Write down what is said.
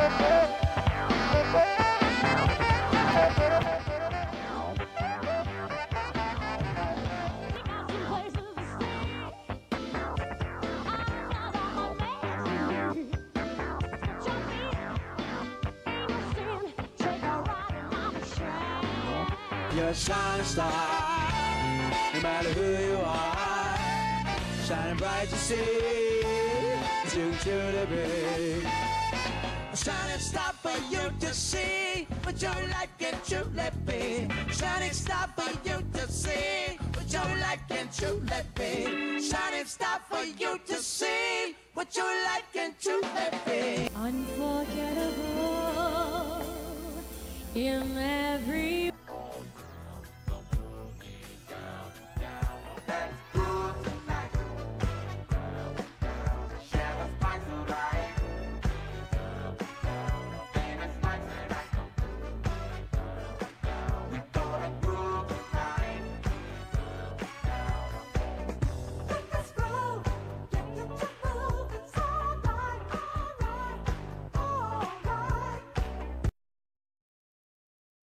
You're a shining star, no matter who you are, shining bright to see, too to be. A shining star for you to see what your life can truly be. Shining star for you to see what your life can truly be. Shining star for you to see what your life can truly be. Unforgettable in every